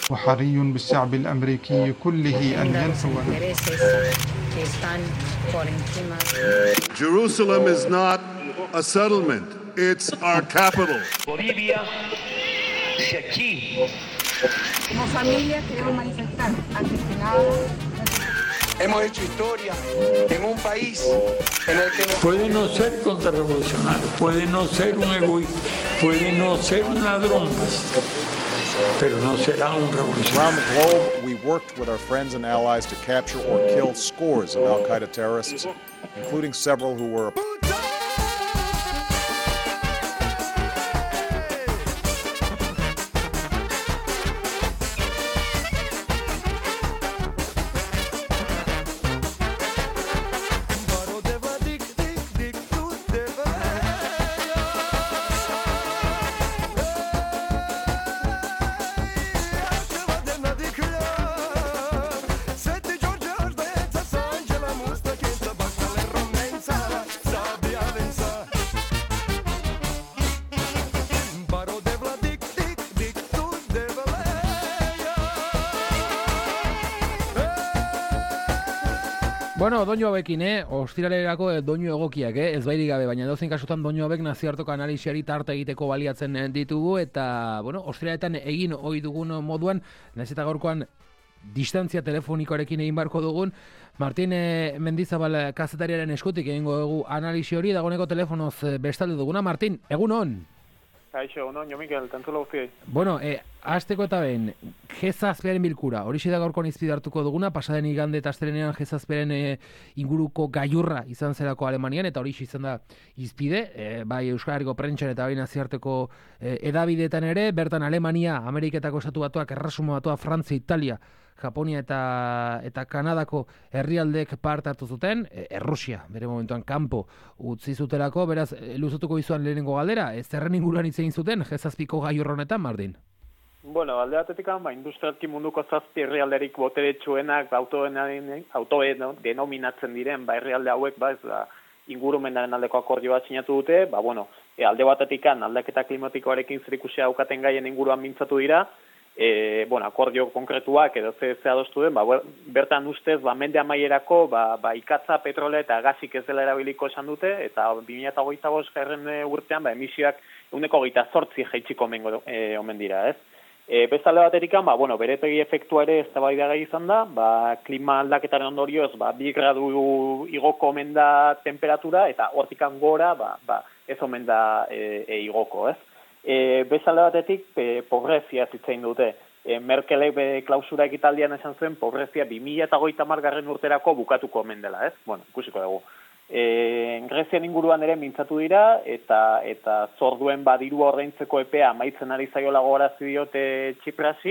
وحري بالشعب الأمريكي كله أن ينسوا. Jerusalem is not a settlement, it's our capital. Bolivia, si aquí. Como familia queremos manifestar antes que nada. Hemos hecho historia en un país en el que puede no ser contrarrevolucionario, puede no ser un egoísta, puede no ser un ladrón, pero no será un revolucionario. Around the globe, we worked with our friends and allies to capture or kill scores of al-Qaeda terrorists, including several who were Bueno, doinu hauekin, ostiralerako doinu egokiak, ez bairik gabe, baina edozein kasutan doinu hauek nazioarteko analisiari tarte egiteko baliatzen ditugu, eta, bueno, ostiraletan egin ohi dugun moduan, nahiz eta gaurkoan distantzia telefonikoarekin egin barko dugun, Martin Mendizabal kazetariaren eskutik egingo dugu analisi hori, dagoeneko telefonoz bestalde duguna. Martin, egun on? Kaixo, egun on, jo Mikel, tantzula guztiei. Bueno, hasteko eta behin, G7 bilkura, horixe da gaurkoan izpide hartuko duguna, pasaden igande eta astelehenean G7 inguruko gailurra izan zerako Alemanian, eta horixe izan da izpide, bai Euskal Herriko prentsan eta bai nazioarteko edabideetan ere, bertan Alemania, Ameriketako Estatu Batuak, Erresuma Batua, Frantzia, Italia, Japonia eta Kanadako herrialdeek parte hartu zuten, Errusia, bere momentuan kanpo utzi zutelako, beraz, luzatuko izuan lehenengo galdera, zerren inguruan hitz egin zuten, G7ko gailurra honetan, Martin? Bueno, alde batetik, industrialki munduko 7 herrialderik boteretsuenak autoen denominatzen diren, herrialde hauek, ez da, ingurumenaren aldeko akordio bat sinatu dute, alde batetik aldaketa klimatikoarekin zerikusia daukaten gaien inguruan mintzatu dira, akordio konkretuak edo ze adostu den, bertan ustez, mende amaierako, ikatza, petrolea eta gasik ez dela erabiliko esan dute, eta 2025 urtean, emisioak 28% jaitsiko omen dira, ez? Bestalde baterik, beretegi efektua ere eztabaidagai izan da, klima aldaketaren ondorioz, 2 gradu igoko omen da temperatura, eta hortikan gora, ez omen da igoko, ez? Bestalde batetik, pobrezia zitzein dute. Merkelek klausura ekitaldian esan zuen, pobrezia 2030 urterako bukatuko omen dela, ez? Ikusiko dugu. Grezian inguruan ere mintzatu dira, eta zorduen diru ordaintzeko epea amaitzen ari zaiola gogorazi diote Txiprasi,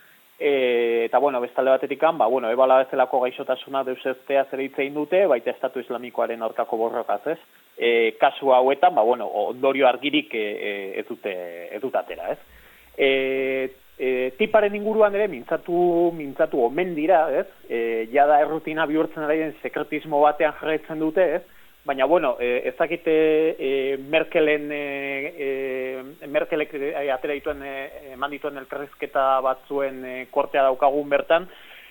eta bestalde batetik, ebala bezalako gaixotasuna deuseztea zer hitzein dute, baita Estatu Islamikoaren aurkako borrokaz, ez? Kasu hauetan, ondorio argirik ez dut atera, ez? Tiparen inguruan ere mintzatu omen dira, ez? Jada errutina bihurtzen ari den sekretismo batean jarraitzen dute, ez? Baina, ezakite Merkelek atera dituen, eman dituen elkarrizketa batzuen kortea daukagun bertan,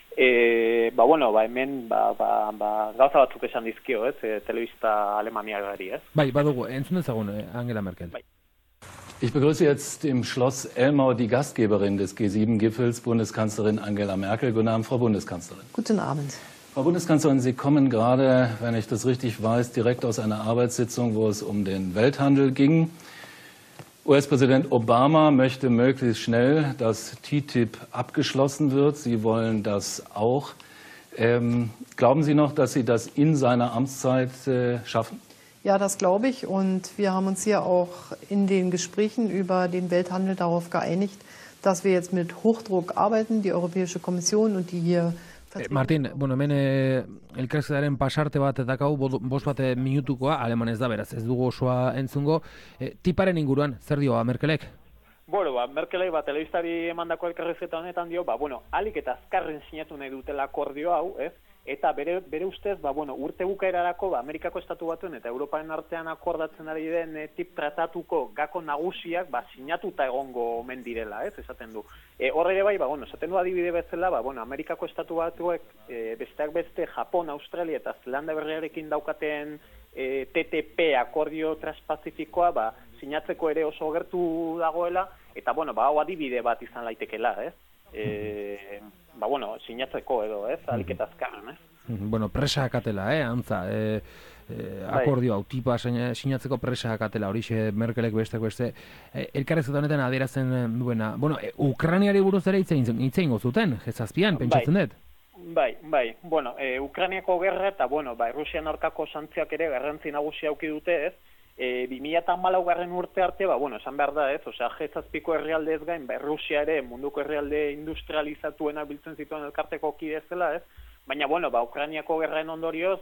hemen gauza batzuk esan dizkio, ez? Telebista Alemaniagari, ez? Bai, badugu, entzun dezagun Angela Merkel. Bai. Ich begrüße jetzt im Schloss Elmau die Gastgeberin des G7-Gipfels, Bundeskanzlerin Angela Merkel. Guten Abend, Frau Bundeskanzlerin. Guten Abend. Frau Bundeskanzlerin, Sie kommen gerade, wenn ich das richtig weiß, direkt aus einer Arbeitssitzung, wo es um den Welthandel ging. US-Präsident Obama möchte möglichst schnell, dass TTIP abgeschlossen wird. Sie wollen das auch. Glauben Sie noch, dass Sie das in seiner Amtszeit schaffen? Ja, das glaube ich. Und wir haben uns hier auch in den Gesprächen über den Welthandel darauf geeinigt, dass wir jetzt mit Hochdruck arbeiten, die Europäische Kommission und die hier Martin, hemen elkarrizketaren pasarte bat dakau, 5 minutukoa, alemanez da, beraz, ez dugu osoa entzungo. Tiparen inguruan, zer dio Merkelek? Merkelek telebistari emandako elkarrizketa honetan dio, alik eta azkarren sinatu nahi dutela akordio hau, ez? eta bere ustez, urte bukaerarako Amerikako Estatu Batuen eta Europaren artean akordatzen ari den tip tratatuko gako nagusiak sinatuta egongo omen direla, esaten du. Hor ere bai, esaten du adibide bezala, Amerikako Estatu Batuek besteak beste Japon, Australia eta Zelanda Berriarekin daukaten TTP akordio transpazifikoa sinatzeko ere oso gertu dagoela, eta hau adibide bat izan laitekela, sinatzeko edo, alik eta azkarren, presa akatela, antza, akordio hau, tipa sinatzeko presa akatela, horixe Merkelek beste, elkarrezetan honetan adierazten duena. Ukraniari buruz ere hitzein gozuten, G7an, pentsatzen dut? Bai, Ukrainiako gerra eta, Rusian aurkako santzioak ere garrantzi nagusia auki dute, 2014 urte arte, esan behar da, G7ko herrialde ez gain, Rusia ere munduko herrialde industrializatuena biltzen zituen elkarteko kide zela, baina, Ukrainiako gerraen ondorioz,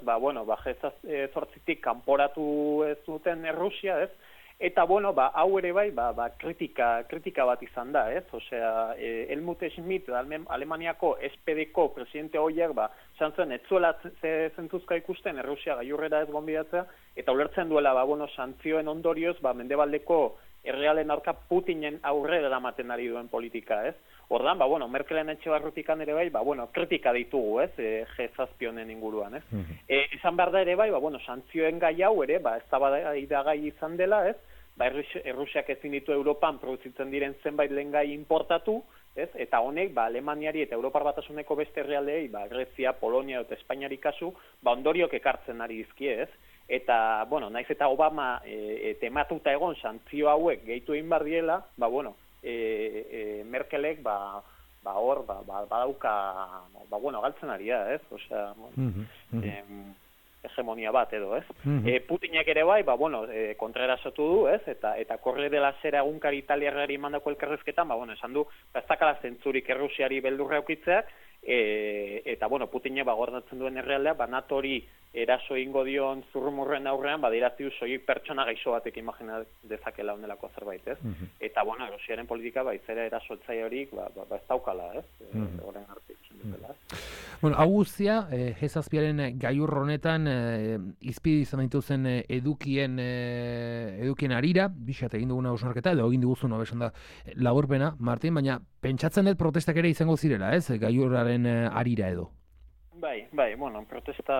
G8tik kanporatu ez duten Rusia, eta, hau ere bai, kritika bat izan da, Helmut Schmidt, Alemaniako SPD-ko presidente horiek, esan zuen, ez zuela zentuzka ikusten, Rusia gailurrera ez gonbidatzea, eta ulertzen duela, santzioen ondorioz, mendebaldeko herrialen aurka Putinen aurrera eramaten ari duen politika, Ordan, Merkelen etxe barrutikan ere bai, kritika ditugu, G7 honen inguruan, Esan behar da ere bai, santzioen gai hau ere, eztabaidagai izan dela, Errusiak ezin ditu Europan produzitzen diren zenbait lehengai importatu, eta honek, Alemaniari eta Europar Batasuneko beste herrialdeei, Grezia, Polonia eta Espainiari kasu, ondoriok ekartzen ari dizkie, Eta, naiz eta Obama tematuta egon santzio hauek gehitu egin bar diela, Merkelek, hor, badauka, galtzen ari da, Osea, hegemonia bat edo, Putinek ere bai, kontraerasatu du, eta Corriere della Sera egunkari italiarrari mandako elkarrezketan, esan du, ez dakala zentzurik Errusiari beldurra aukitzeak, eta, Putinek gordatzen duen herrialdea, NATO-ri eraso ingo dion zurrumurren aurrean, badirazi du soilik pertsona gaixo batek imagina dezakela honelako zerbait, Eta, Errusiaren politika, izera erasotzaile horik, ez daukala, Horren arte ikusten dutela, hau guztia, G7aren gailur honetan izpide izan dituzen edukien arira, bixat egin duguna ausnarketa, edo egin diguzun abesan da laburpena, Martin, baina pentsatzen dut protestak ere izango zirela, gailurraren arira edo? Bai, protesta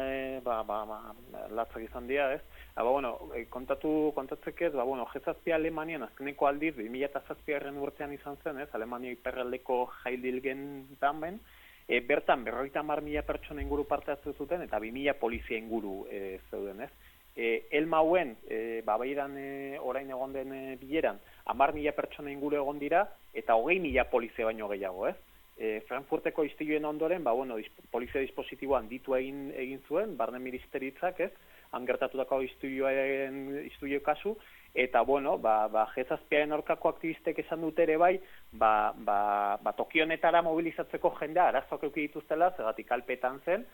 latzak izan dira, kontatzek ez, G7 Alemanian azkeneko aldiz, 2007 urtean izan zen, Alemania iperraldeko jaildilgen damen, bertan 50.000 pertsona inguru parte hartu zuten, eta 2.000 polizia inguru zeuden, Elmauen, baidan orain egon den bileran, 10.000 pertsona inguru egon dira, eta 20.000 polizia baino gehiago, Frankfurteko istiluen ondoren, polizia dispositiboan ditu egin zuen, barne ministeritzak, han gertatutako istilu kasu, eta, G7aren aurkako aktivistek esan dute ere bai, tokionetara mobilizatzeko jendea arazoak eduki dituztela, zergatik alpetan zen,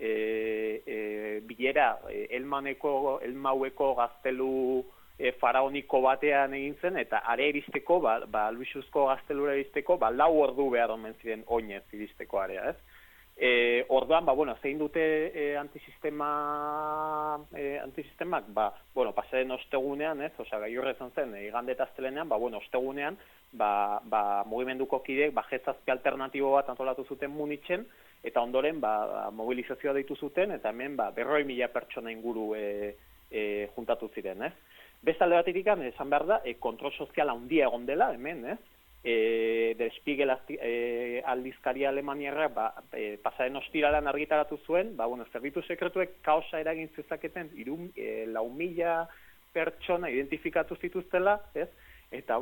bilera Elmaueko gaztelu faraoniko batean egin zen, eta are iristeko, Luisuzko gaztelura iristeko, 4 ordu behar omen ziren oinez iristeko area, Orduan, zein dute antisistemak, pasaren ostegunean, gailurra izan zen, igande eta astelenean, ostegunean, mugimenduko kideek, G7 alternatibo bat antolatu zuten Munitzen, eta ondoren, mobilizazioa deitu zuten, eta hemen, 200.000 pertsona inguru juntatu ziren, Beste alde batetik, esan behar da, kontrol sozial handia egon dela, hemen, Der Spiegel aldizkaria alemaniarra pasaren ostiralan argitaratu zuen, zerbitu sekretuek kaosa eragin zezaketen 4.000 pertsona identifikatu zituztela, eta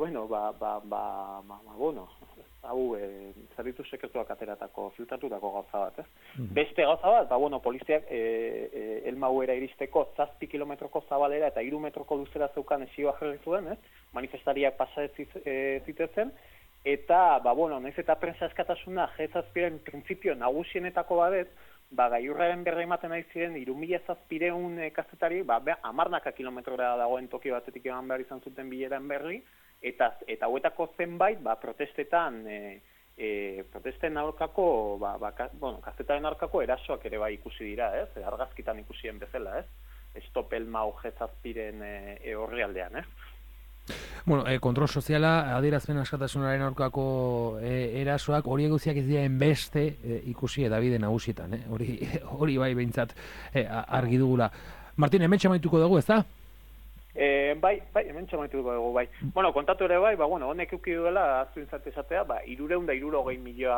hau zerbitu sekretuak ateratako, filtratutako gauza bat, Beste gauza bat, poliziak Elmauera iristeko 7 kilometroko zabalera eta 3 metroko luzera zeukan esioa jarri zuen, manifestariak pasa zitezen, eta, nahiz eta prensa eskatasuna G7ren printzipio nagusienetako badet, gailurraren berra ematen nahi ziren 3.700 kazetari, 10 kilometrora dagoen toki batetik eman behar izan zuten bileran berri, eta hauetako zenbait, protestetan protesten aurkako, kazetaren aurkako erasoak ere bai ikusi dira, ez? Argazkitan ikusien bezala, ez? Stop el Mao G7-ren orrialdean, ez? Bueno, kontrol soziala, adierazpen askatasunaren aurkako erasoak, hori eguziak ez dira enbeste ikusi edabide nagusietan, hori bai behintzat argi dugula. Martin, hemen txamaituko dugu, ez da? Bai, hemen txamaituko dugu, bai. Bueno, kontatu ere bai, honek euki duela, aztu inzat esatea, 360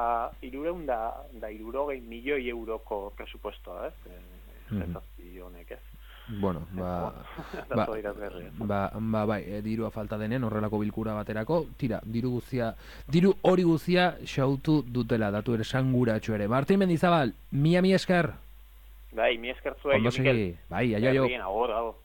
milioi euroko presupuestoa, ez? Zezazpi honek, ez? Bueno, bai, dirua falta denen horrelako bilkura baterako, tira, diru hori guzia xautu dutela, datu ere sanguratxo ere. Martin Mendizabal, mi esker. Bai, mi esker zuei. Ondo segi, bai, aio. Agor.